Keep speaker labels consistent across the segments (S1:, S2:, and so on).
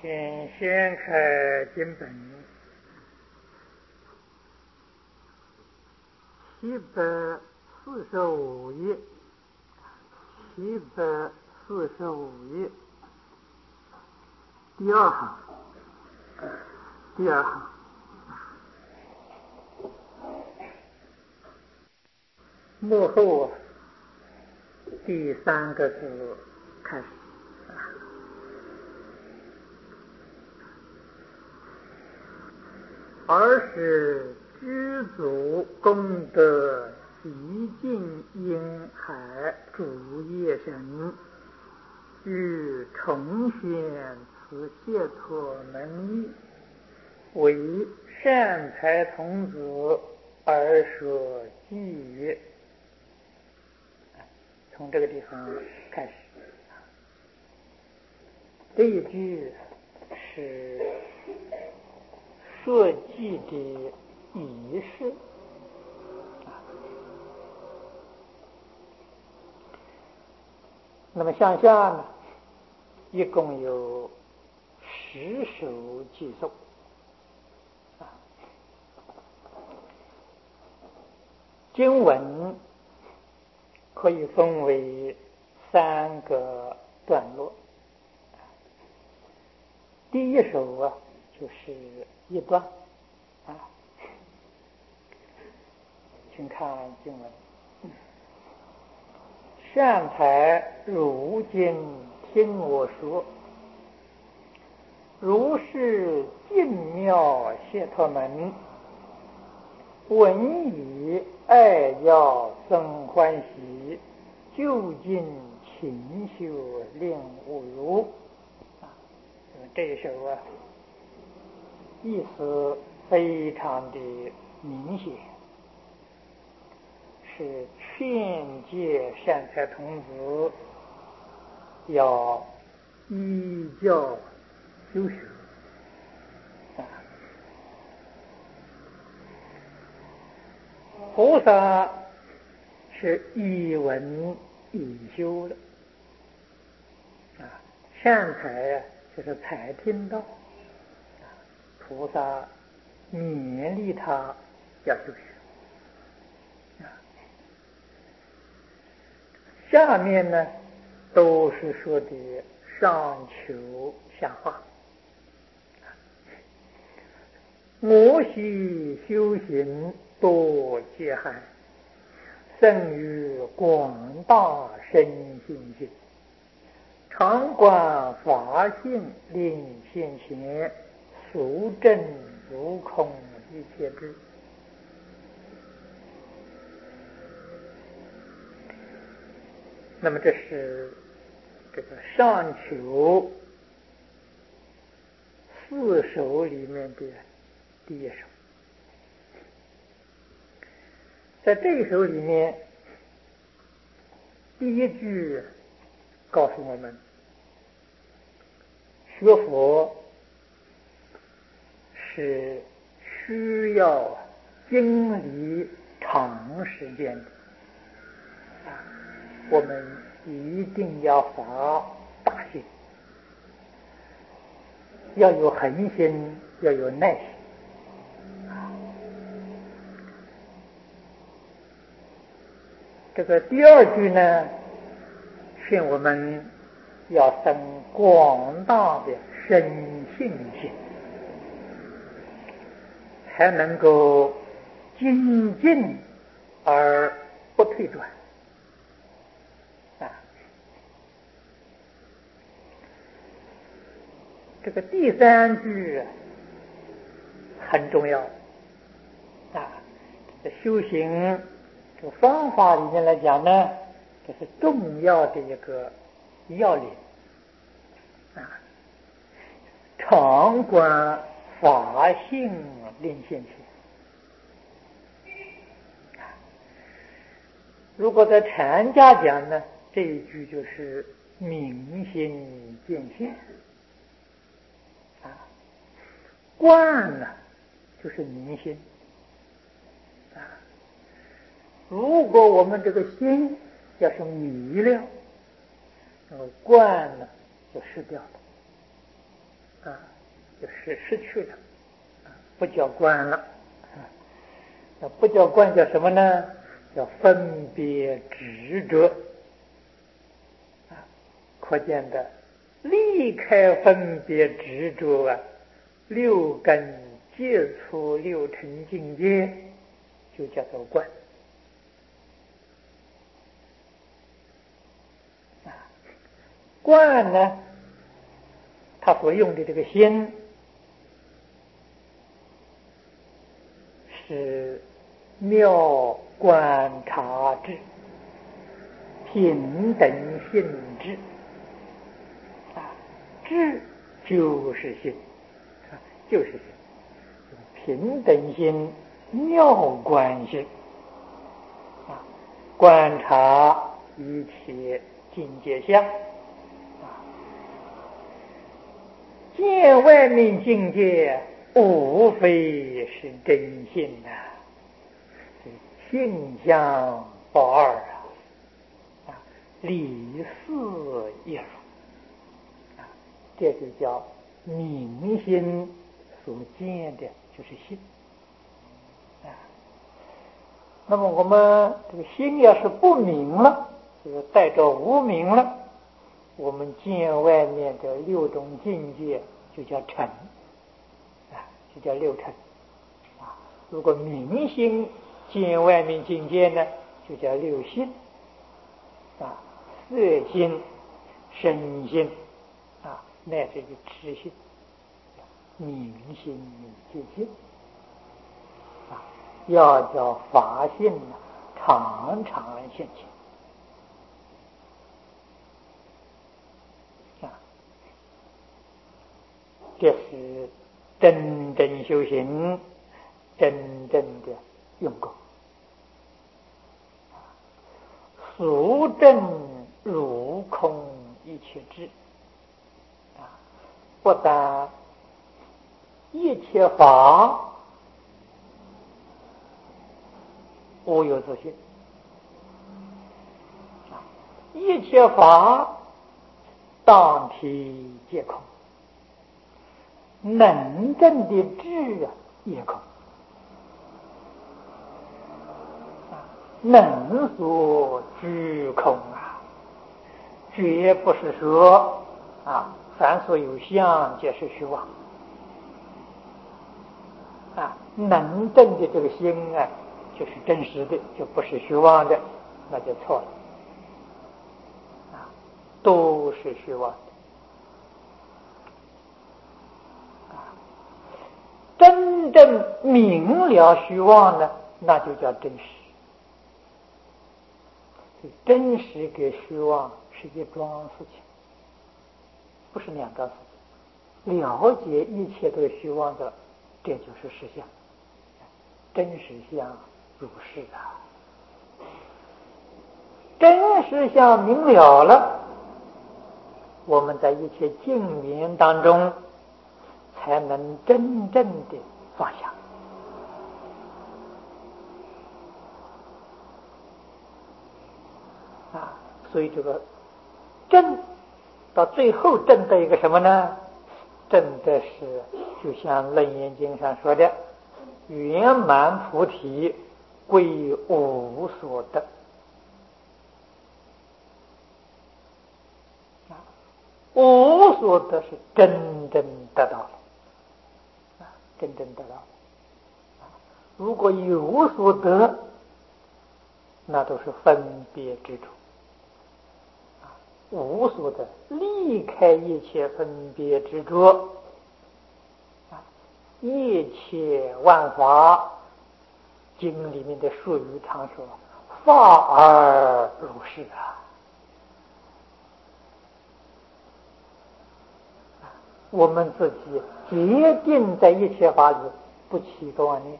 S1: 请掀开经本745页，745页第二行，幕后第3个字开始。而是知足功德极尽因海主业神，欲重显此解脱门义，为善财童子而说偈曰。从这个地方开始，这一句是说偈的仪式。那么向下呢，一共有10首偈颂。经文可以分为3个段落。第一首就是一段请看经文：善财如今听我说，如是净妙解脱门，闻已爱要生欢喜，究竟勤修令勿如。这一首意思非常的明显，是劝诫善财童子要依教修学。菩萨是以闻以修的善财就是才听到，菩萨勉励他要修学。下面呢都是说的上求下化。我昔修行多劫害，甚于广大身心性，常观法性令现前，孰证如空一切智。那么这是这个上求4首里面的第一首。在这一首里面，第一句告诉我们，学佛是需要经历长时间的，我们一定要发大心，要有恒心，要有耐心。这个第2句呢，劝我们要生广大的深信心，才能够精进而不退转。这个第3句很重要修行这个方法里面来讲呢，这是重要的一个要领常观法性令现前。如果在禅家讲呢，这一句就是明心见性观呢就是明心如果我们这个心要是迷了，那么观呢就失掉了就失去了，不叫观了。那不叫观叫什么呢？叫分别执着。可见的离开分别执着六根接触六尘境界，就叫做观。观呢，他所用的这个心是妙观察智，平等性智。智就是心，就是心，平等心、妙观心，观察一切境界相，见外面境界无非是真性性相不二理事一如。这就叫明心所见的就是心。那么我们这个心要是不明了，就是带着无明了，我们见外面的六种境界就叫尘，就叫六尘。如果明心见外面境界呢，就叫六心。色心、声心乃至于知心、明心、见心要叫法性常常现前这是真正修行，真正的用功。俗正如空一切智，不但一切法无有自性，一切法当体皆空，能证的智也空，能所居空绝不是说凡所有相皆是虚妄能证的这个心就是真实的，就不是虚妄的，那就错了都是虚妄的真正明了虚妄呢，那就叫真实。真实跟虚妄是一桩事情，不是两桩事情。了解一切都是虚妄的，这就是实相。真实相如是真实相明了了，我们在一切境缘当中才能真正的放下所以这个证到最后证的一个什么呢？证的是就像《楞严经》上说的，圆满菩提归无所得无所得是真正得到了真正得到了如果有所得，那都是分别之处无所得，离开一切分别执着一切万法经里面的术语常说法而如是我们自己决定在一切法里不起一个妄念，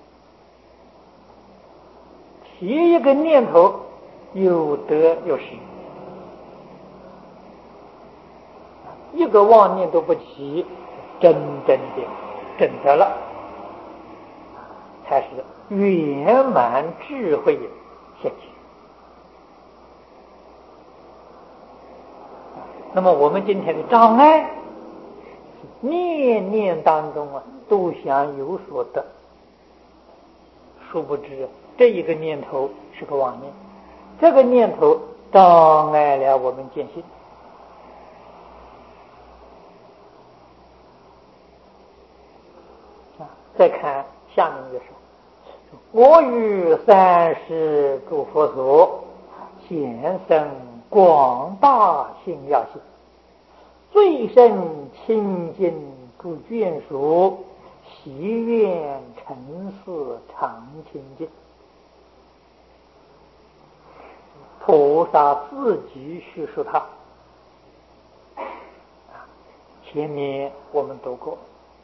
S1: 起一个念头有得有失，一个妄念都不起，真正的证得了，才是圆满智慧现前。那么我们今天的障碍是念念当中都想有所得，殊不知这一个念头是个妄念，这个念头障碍了我们见性。再看下面一个说：我于三世诸佛所现生广大心要性，最胜清净诸眷属，喜愿成事常清净。菩萨自己叙述他，前面我们读过，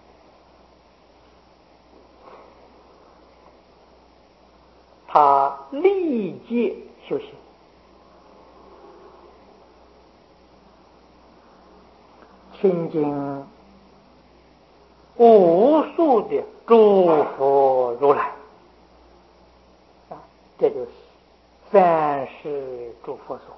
S1: 他历劫修行，亲近无数的诸佛如来，这就是三世诸佛所。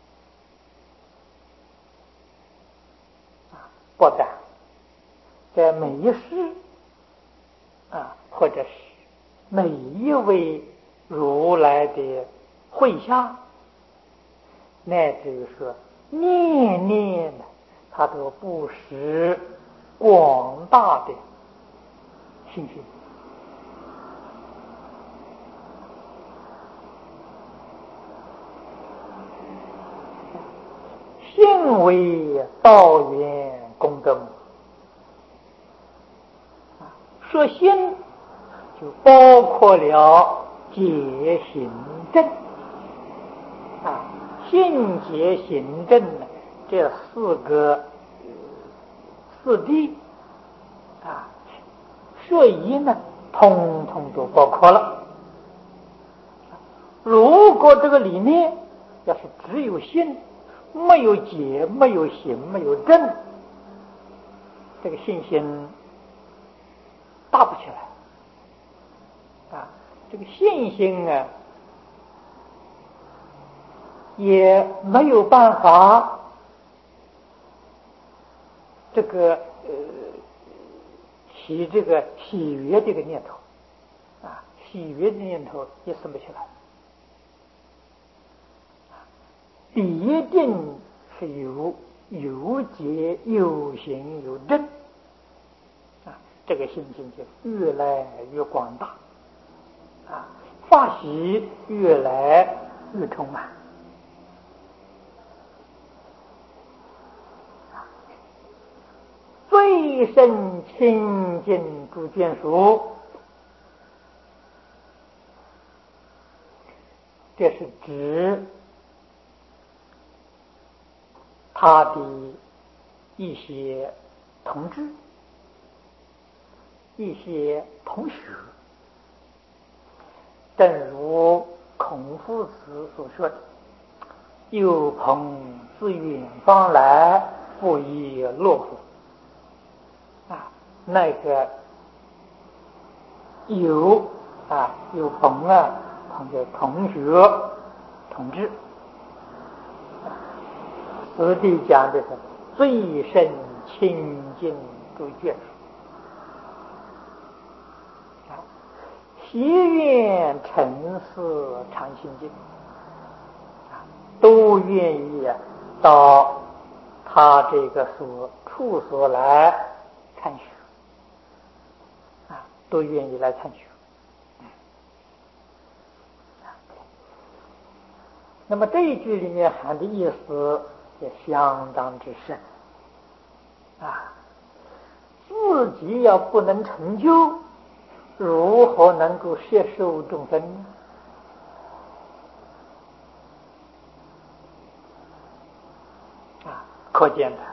S1: 不但在每一世或者是每一位如来的会下，乃至于说念念他都布施广大的信心，信为道源功德母。说信就包括了解行证信解行证这四谛说一呢，通通都包括了。如果这个里面要是只有信，没有解，没有行，没有证，这个信心大不起来这个信心也没有办法起这个喜悦这个念头喜悦的念头也生不起来，一定是有解有行有证这个信心就越来越广大法喜越来越充满。最胜清净诸眷属，这是指他的一些同志、一些同学，正如孔夫子所说的：“有朋自远方来，不亦乐乎。”那个有朋同学同志，此地讲的是最胜清净诸眷属，喜愿成事常清净，都愿意到他这个处所来参学都愿意来参学。那么这一句里面含的意思也相当之深自己要不能成就，如何能够摄受众生呢？可见的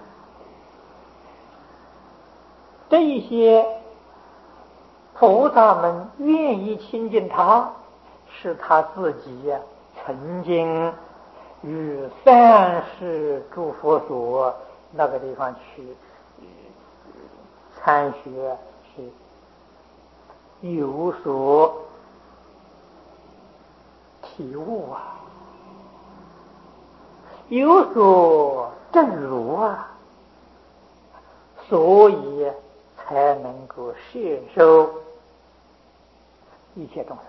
S1: 这一些菩萨们愿意亲近他，是他自己曾经与三世诸佛所那个地方去参学，是有所体悟有所证如所以才能够摄受一切众生。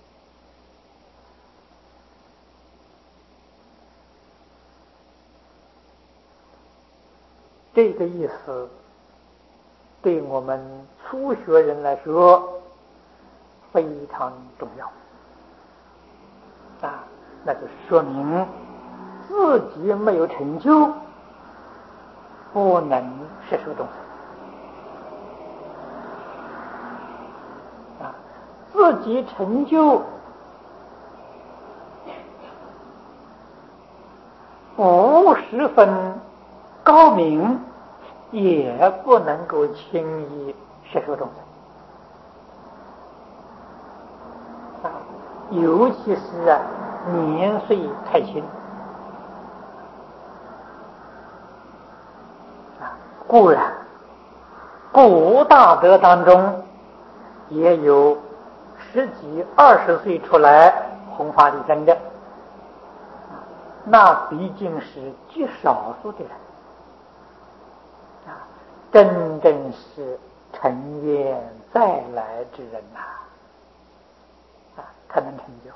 S1: 这个意思对我们初学人来说非常重要啊！那就是说明自己没有成就，不能摄受众生啊！自己成就不十分高明，也不能够轻易摄受众生啊！尤其是年岁太轻啊！固然古大德当中也有10几20岁出来弘法利生的，那毕竟是极少数的人啊，真正是成愿再来之人呐才能成就。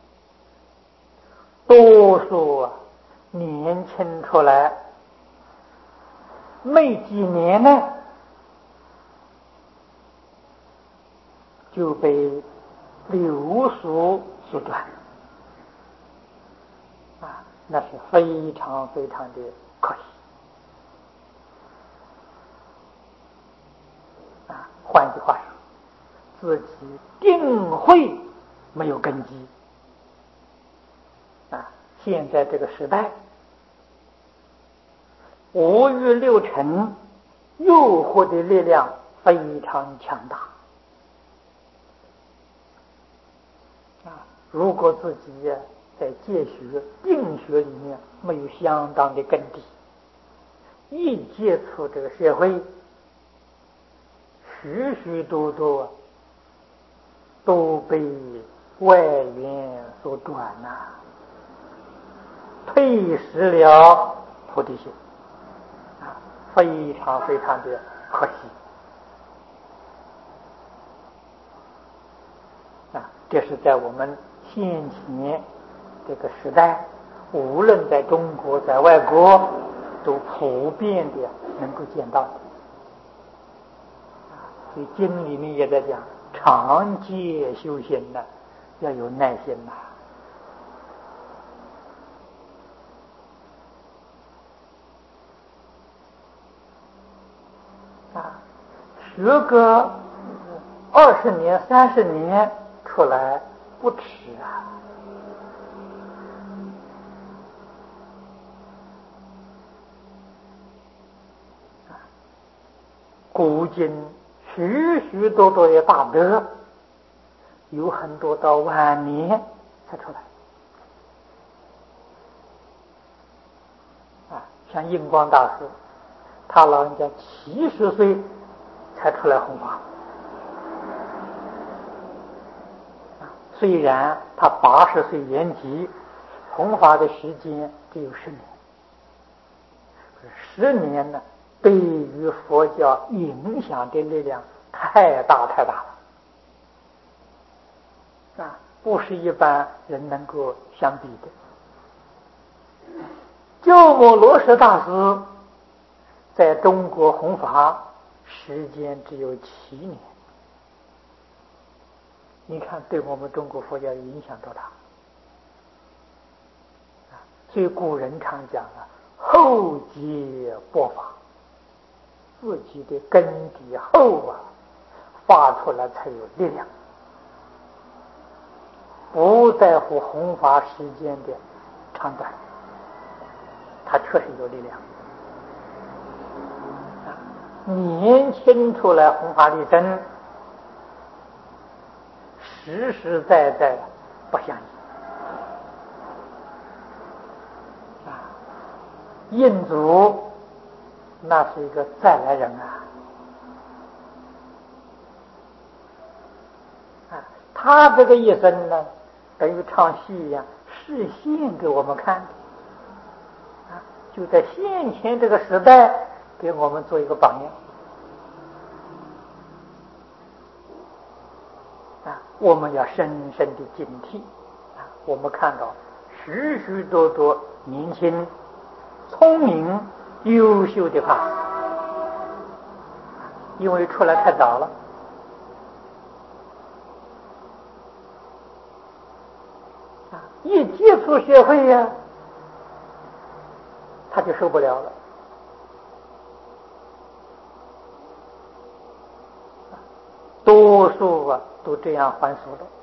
S1: 多数年轻出来没几年呢，就被流俗所断啊，那是非常非常的可惜啊。换句话说，自己定慧没有根基啊。现在这个时代，五欲六尘诱惑的力量非常强大啊。如果自己在戒学定学里面没有相当的根基，一接触这个社会，许许多多都被外缘所转退失了菩提心啊，非常非常的可惜啊！这是在我们先前这个时代，无论在中国在外国都普遍的能够见到的啊。所以经里面也在讲，常戒修行要有耐心学个20年30年出来不迟古今许许多多的大德，有很多到晚年才出来像印光大师，他老人家70岁才出来弘法虽然他80岁圆寂，弘法的时间只有10年，10年呢，对于佛教影响的力量太大太大了不是一般人能够相比的。鸠摩罗什大师在中国弘法时间只有7年，你看对我们中国佛教影响多大所以古人常讲厚积薄发，自己的根底厚发出来才有力量，不在乎弘法时间的长短，他确实有力量年轻出来弘法利生，实实在在不相信印祖那是一个再来人他这个一生呢，等于唱戏一样，示现给我们看就在先前这个时代给我们做一个榜样我们要深深的警惕。我们看到许许多多年轻、聪明、优秀的法师，因为出来太早了，一接触社会呀，他就受不了了。多数都这样还俗了。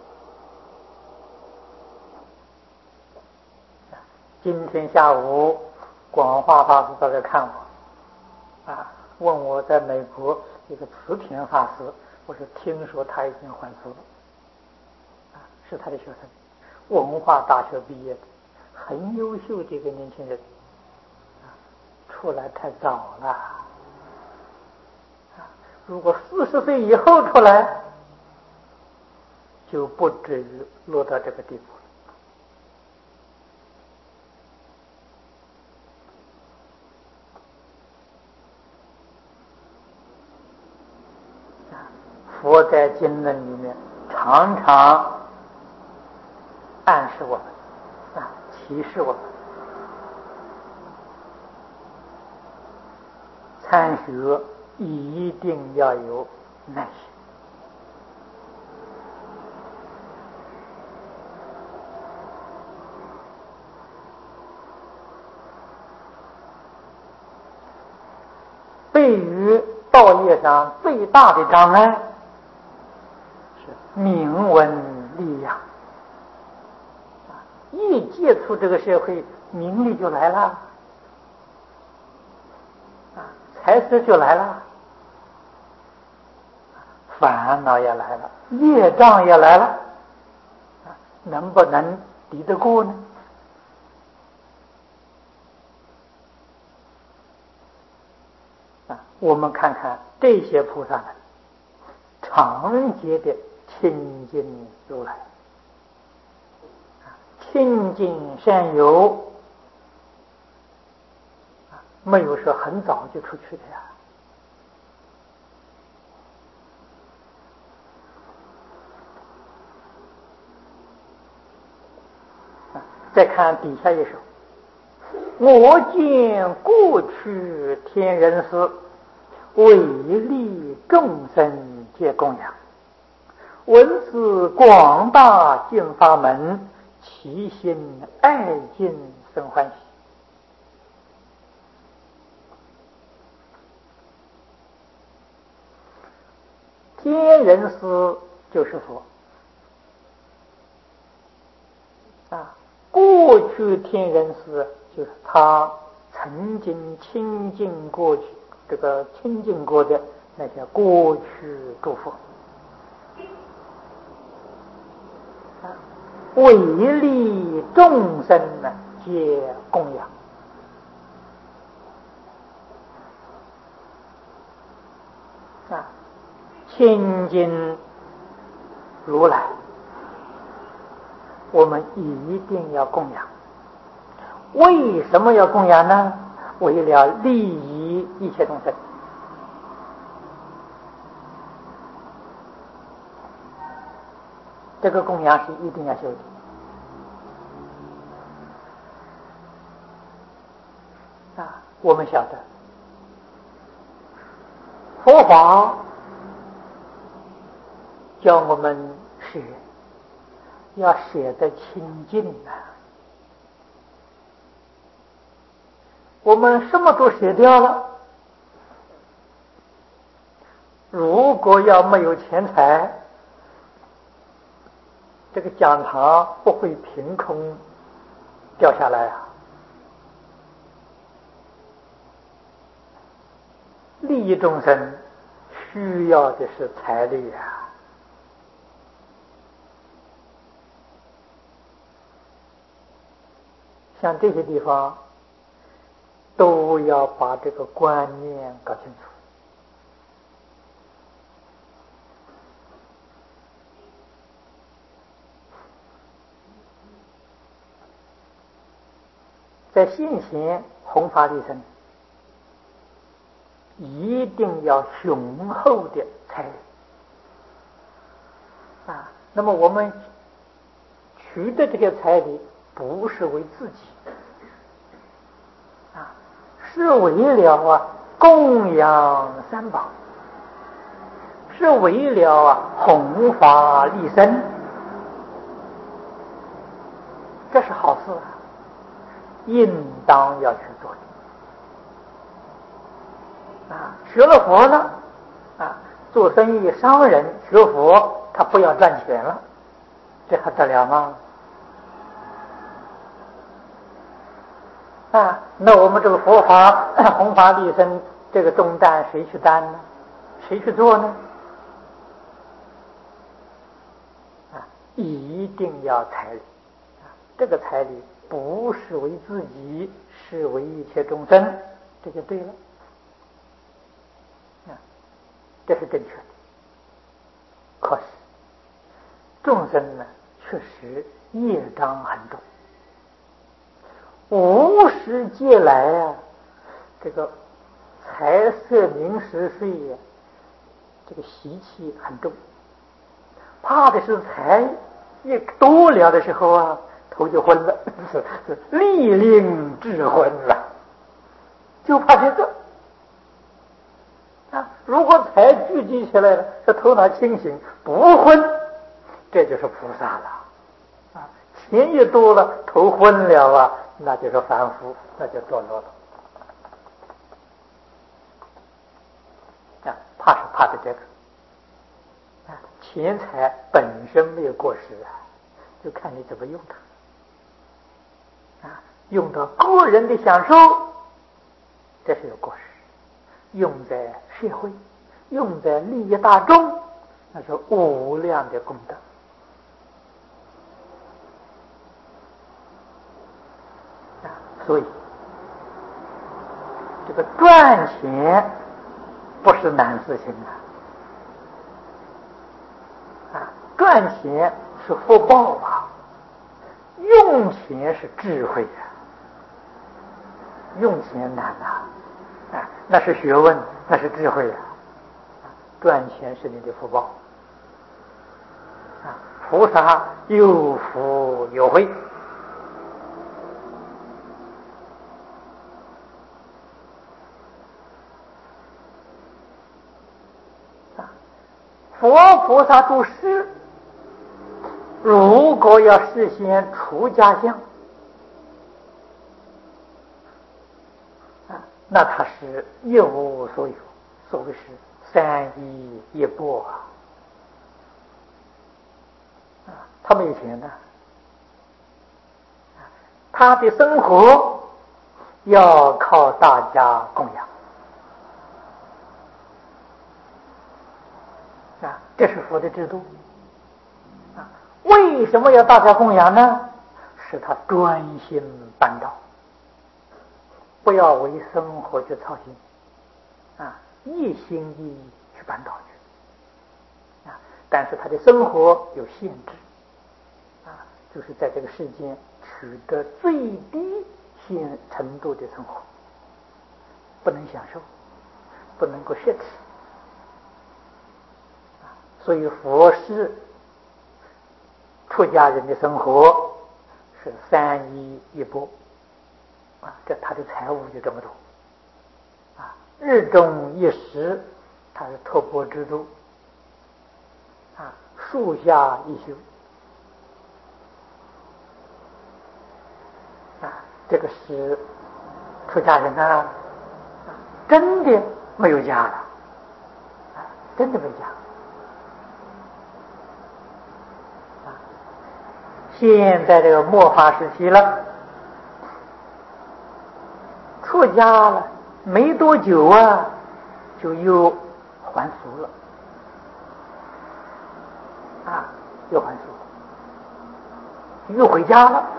S1: 今天下午广化法师到这看我，问我在美国一个慈田法师，我说听说他已经还俗了，是他的学生，文化大学毕业的，很优秀的一个年轻人，出来太早了。如果40岁以后出来，就不至于落到这个地步了。佛在经论里面常常暗示我们，提示我们，参学一定要有耐心。对于道业上最大的障碍是名闻利养，一接触这个社会，名利就来了，财色就来了，烦恼也来了，业障也来了，能不能抵得过呢？我们看看这些菩萨们常结的亲近如来，亲近善友，没有说很早就出去的呀。再看底下一首，我见过去天人师，为利众生皆供养，闻此广大净法门，其心爱敬生欢喜。天人师就是佛过去天人师就是他曾经亲近过去亲近过的那些过去诸佛，为利众生皆供养。亲近如来，我们一定要供养。为什么要供养呢？为了利益一切众生。这个供养是一定要修的。我们晓得佛法叫我们舍，要舍得清净我们什么都舍掉了，如果要没有钱财，这个讲堂不会凭空掉下来利益众生需要的是财力像这些地方都要把这个观念搞清楚。在现前弘法利生，一定要雄厚的财力那么我们取的这个彩礼不是为自己啊，是为了供养三宝，是为了弘法利生，这是好事应当要去做的学了佛了做生意商人学佛，他不要赚钱了，这还得了吗？那我们这个佛法弘法利生这个重担谁去担呢？谁去做呢？一定要彩礼这个彩礼不是为自己，是为一切众生，这就对了这是正确的。可是众生呢，确实业障很重，无始劫来这个财色名食睡这个习气很重，怕的是财一多了的时候头就昏了，是利令智昏了，就怕这个如果财聚集起来了，这头脑清醒不昏，这就是菩萨了钱一多了头昏了那就是凡夫，那就堕落了怕是怕的这个钱财本身没有过失就看你怎么用它用到个人的享受，这是有过失；用在社会，用在利益大众，那是无量的功德所以这个赚钱不是难事情赚钱是福报用钱是智慧用钱难那是学问，那是智慧赚钱是你的福报菩萨有福有慧佛菩萨住世，如果要实现出家相那他是一无所有，所谓是三衣一钵他没有钱他的生活要靠大家供养这是佛的制度为什么要大家供养呢？是他专心办道，不要为生活去操心一心一意去办道去但是他的生活有限制就是在这个世间取得最低程度的生活，不能享受，不能够奢侈所以佛是出家人的生活是三衣一钵这他的财物就这么多日中一时他是托钵制度树下一宿这个是出家人真的没有家了真的没家现在这个末法时期了，出家了没多久就又还俗了又还俗又回家了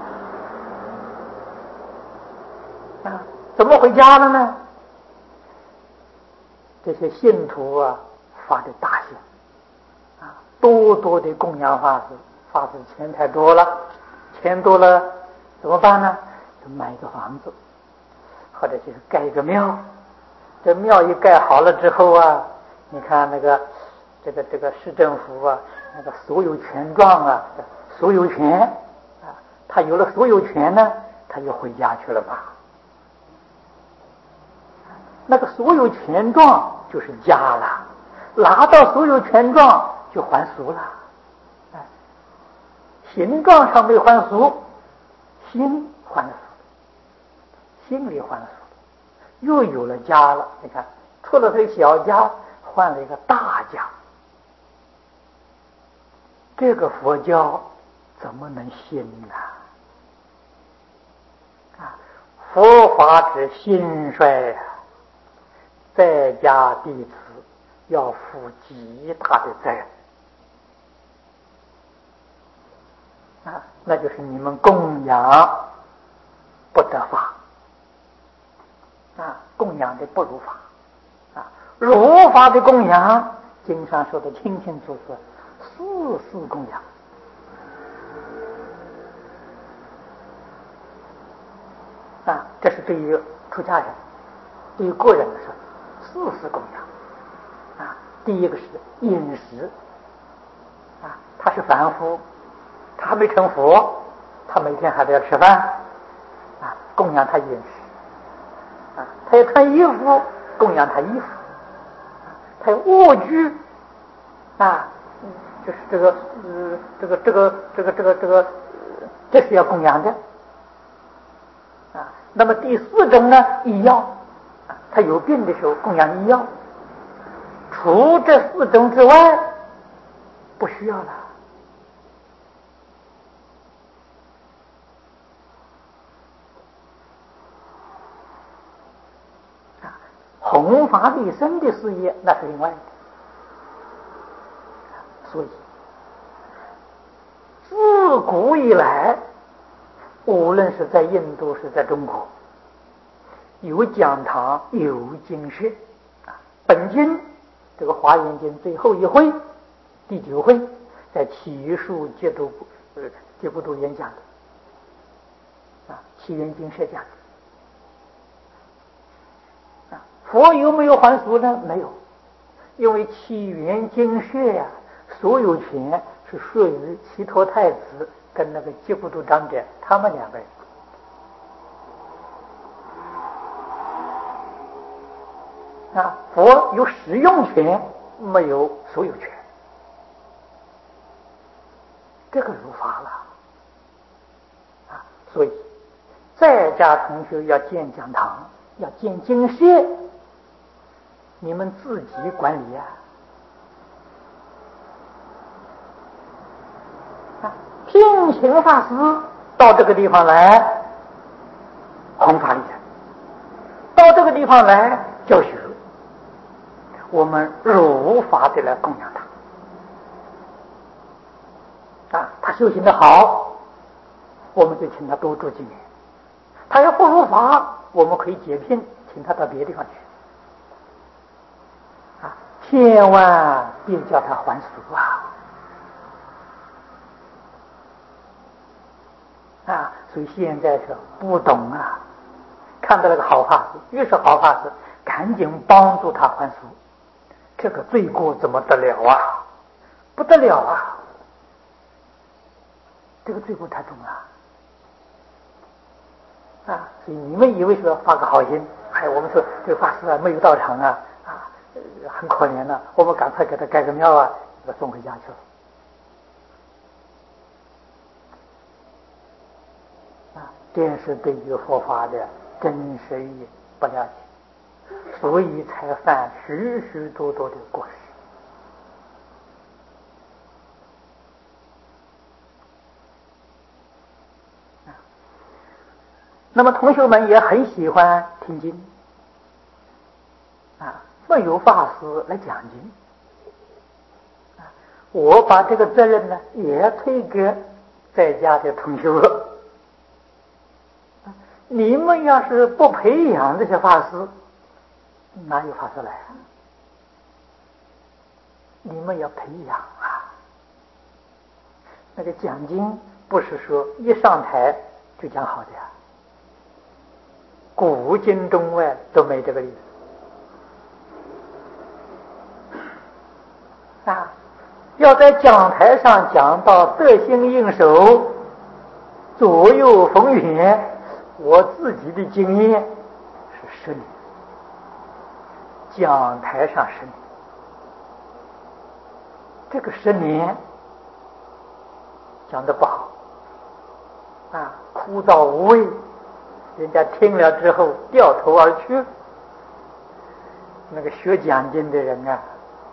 S1: 怎么回家了呢？这些信徒发的大心多多的供养法师，法师钱太多了，钱多了怎么办呢？就买一个房子，或者就是盖一个庙。这庙一盖好了之后你看那个这个市政府那个所有权状啊，所有权啊，他有了所有权呢，他就回家去了吧。那个所有权状就是家了，拿到所有权状就还俗了。形状上没还俗，心还俗，心里还俗，又有了家了。你看，出了这个小家，换了一个大家。这个佛教怎么能兴呢？佛法之兴衰在家弟子要负极大的责任那就是你们供养不得法供养的不如法如法的供养，经上说的清清楚楚，四供养这是对于出家人，对于个人的说，四供养第一个是饮食他是凡夫，他还没成佛，他每天还得要吃饭供养他饮食他要穿衣服，供养他衣服他有卧具就是这是要供养的那么第四种呢，医药他有病的时候供养医药，除这四种之外不需要了弘法利生的事业那是另外的。所以自古以来，无论是在印度是在中国，有讲堂有经学本经这个华严经最后一回第9回在祇树戒不度演讲的祇园经社讲的佛有没有还俗呢？没有，因为祇园经社所有权是属于祇陀太子跟那个戒不度长者他们两个人佛有使用权，没有所有权，这个如法了所以在家同学要建讲堂，要建经社，你们自己管理聘请法师到这个地方来弘法利生，到这个地方来教学，我们如法的来供养他修行的好，我们就请他多住几年，他要不如法，我们可以解聘，请他到别的地方去千万别叫他还俗所以现在是不懂看到那个好法师，越是好法师，赶紧帮助他还俗，这个罪过怎么得了不得了这个罪过太重了所以你们以为说发个好心，我们说这个法师没有到场很可怜我们赶快给他盖个庙给他送回家去了这是对于佛法的真实意不了解，所以才犯许许多多的过失那么同学们也很喜欢听经没有法师来讲经我把这个责任呢也推给在家的同学你们要是不培养这些法师，哪有法师来你们要培养那个讲经不是说一上台就讲好的古今中外都没这个意思要在讲台上讲到得心应手、左右逢源，我自己的经验是10年，讲台上10年，这个10年讲得不好啊，枯燥无味，人家听了之后掉头而去。那个学讲经的人啊，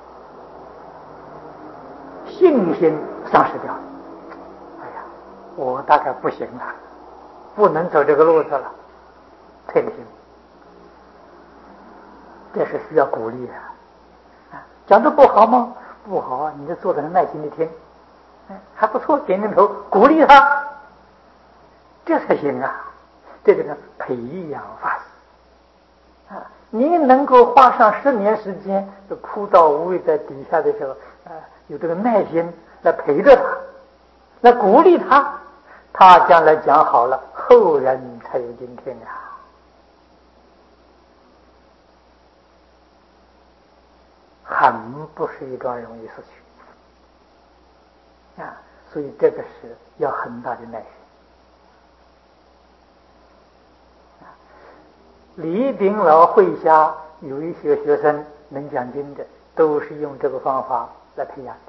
S1: 信心丧失掉了。哎呀，我大概不行了，不能走这个路子了，退了心。这是需要鼓励的啊！讲得不好吗？不好啊，你就坐在那耐心的听，还不错，点点头，鼓励他，这才行啊！这就叫培养法师啊！你能够花上10年时间，就枯燥无味在底下的时候，有这个耐心来陪着他，来鼓励他，他将来讲好了，后人才有今天啊！很不是一桩容易事情啊！所以这个是要很大的耐心。李炳老会下有一些学生能讲经的，都是用这个方法来培养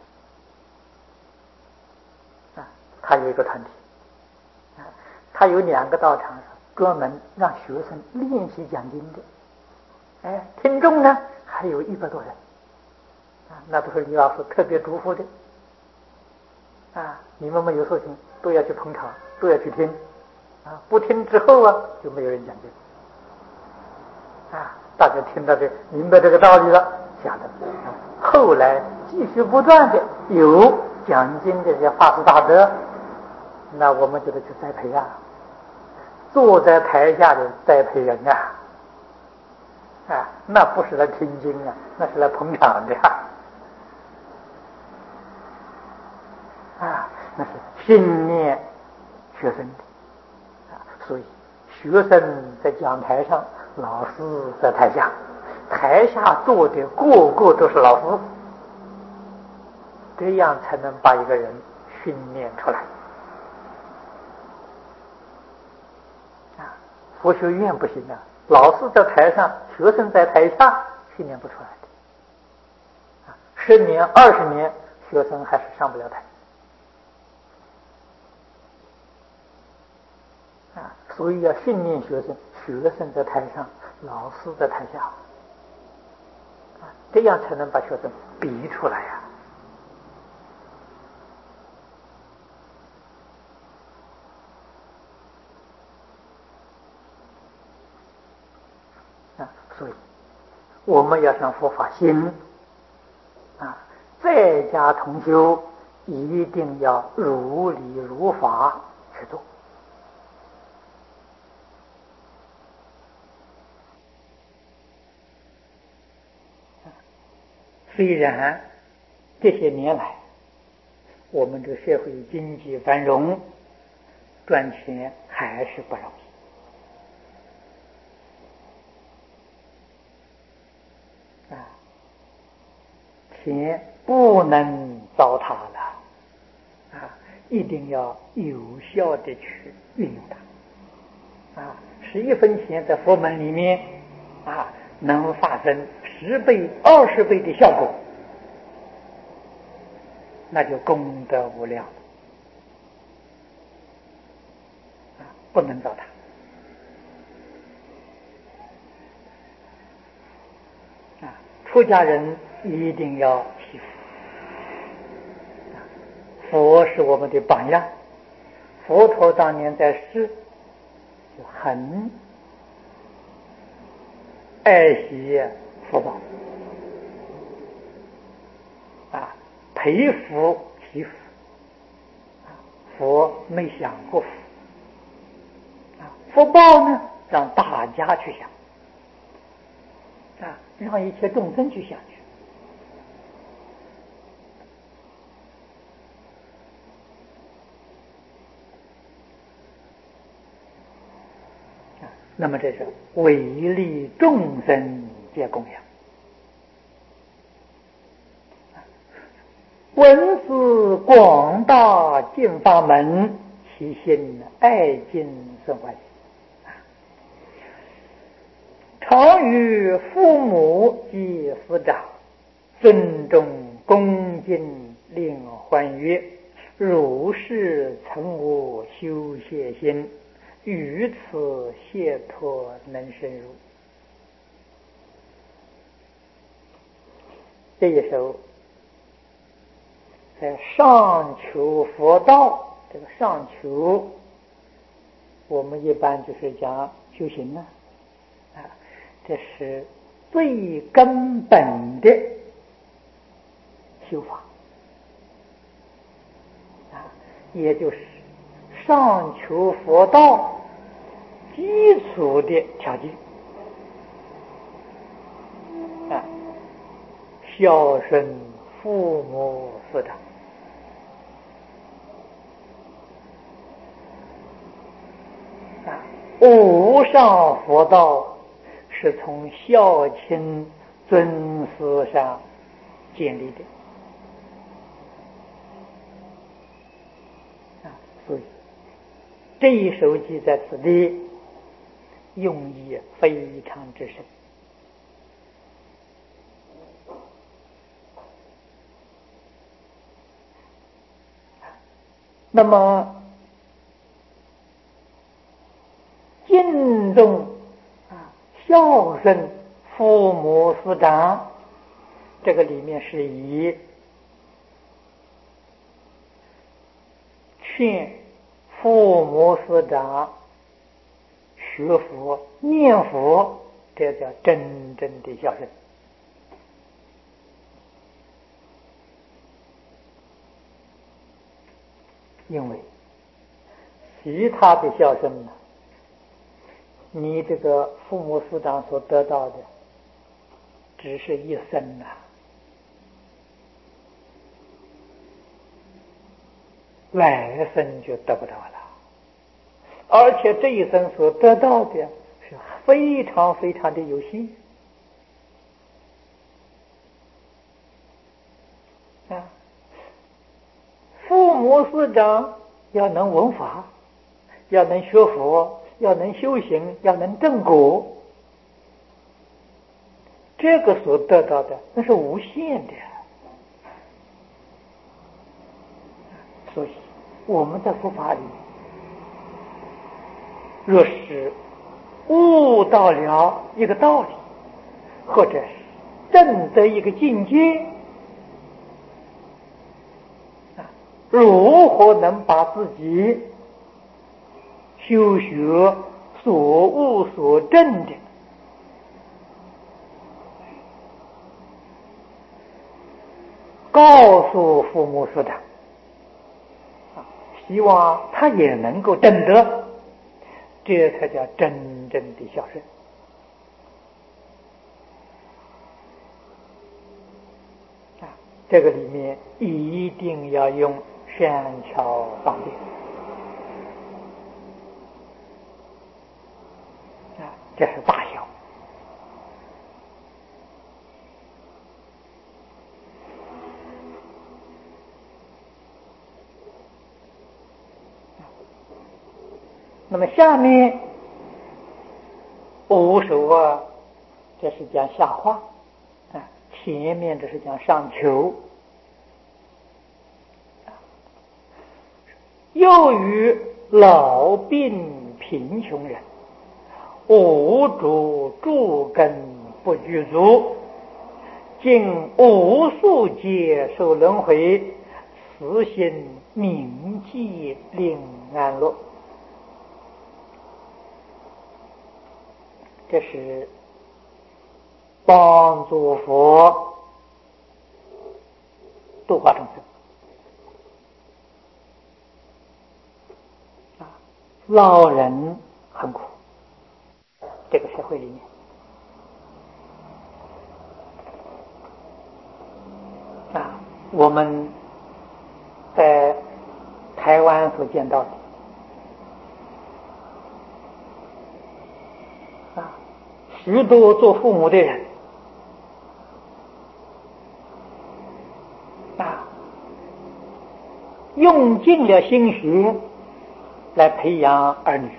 S1: 的。他有一个团体，他有2个道场上专门让学生练习讲经的，听众呢还有100多人，那都是李老师特别嘱咐的，你们没有事情都要去捧场，都要去听，不听之后就没有人讲经。大家听到这明白这个道理了，晓得。后来继续不断的有讲经的这些法师大德，那我们就得去栽培啊，坐在台下的栽培人那不是来听经那是来捧场的那是训练学生的所以学生在讲台上，老师在台下，台下坐的个个都是老师，这样才能把一个人训练出来佛学院不行老师在台上，学生在台下，训练不出来的10年20年，学生还是上不了台所以要训练学生，学生在台上，老师在台下这样才能把学生逼出来所以我们要上佛法心在家同修一定要如理如法去做虽然这些年来我们这个社会经济繁荣，赚钱还是不容易钱不能糟蹋了一定要有效的去运用它使1分钱在佛门里面能发生10倍20倍的效果，那就功德无量不能糟蹋出家人一定要惜福佛是我们的榜样，佛陀当年在世就很爱惜福报培福祈福佛没享过福福报呢让大家去享让一切众生去享去那么这是为利众生皆供养闻自广大尽法门，其心爱敬生欢喜。常与父母及师长尊重恭敬，令欢悦，如是曾无修谢心，于此解脱能深入。这一首在上求佛道，这个上求我们一般就是讲修行呢，这是最根本的修法，也就是上求佛道基础的条件。孝顺父母师长，无上佛道是从孝亲尊师上建立的。所以这一首记在此地，用意非常之深。那么敬重孝顺父母师长，这个里面是以劝父母师长学佛念佛，这叫真正的孝顺。因为其他的孝顺呢，你这个父母师长所得到的只是一生来生就得不到了，而且这一生所得到的是非常非常的有限父母师长要能闻法，要能学佛，要能修行，要能正果，这个所得到的那是无限的。所以我们在佛法里，若是悟到了一个道理，或者是证得一个境界，如何能把自己修学所悟所证的告诉父母师长，希望他也能够证得，这才叫真正的孝顺。这个里面一定要用善巧方便这是大孝。那么下面5首这是讲下化前面这是讲上求。又与老病贫穷人，无主诸根不具足，经无数劫受轮回，此心铭记令安乐。这是帮助佛度化众生。老人很苦，这个社会里面我们在台湾所见到的许多做父母的人用尽了心血来培养儿女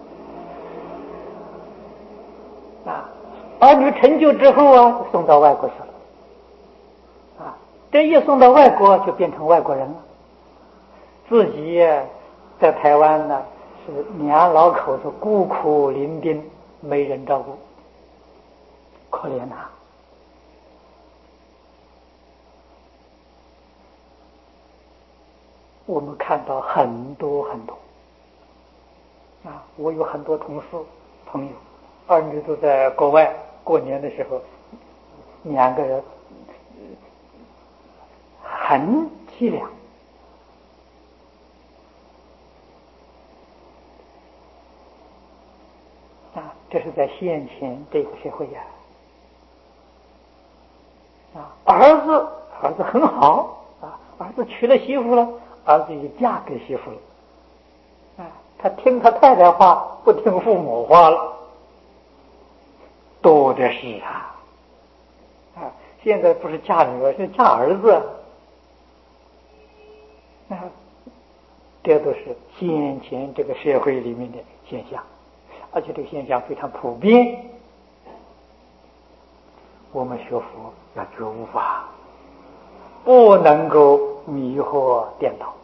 S1: 啊，儿女成就之后啊，送到外国去了啊，这一送到外国就变成外国人了，自己在台湾呢是两老口子孤苦伶仃，没人照顾，可怜啊！我们看到很多很多啊，我有很多同事朋友，儿女都在国外，过年的时候，两个人很凄凉啊！这是在现前这个社会呀啊，儿子很好啊，儿子娶了媳妇了，儿子也嫁给媳妇了啊，他听他太太话，不听父母话了，多的是啊！啊，现在不是嫁女儿，是嫁儿子啊！这都是先前这个社会里面的现象，而且这个现象非常普遍。我们学佛要觉悟啊，不能够迷惑颠倒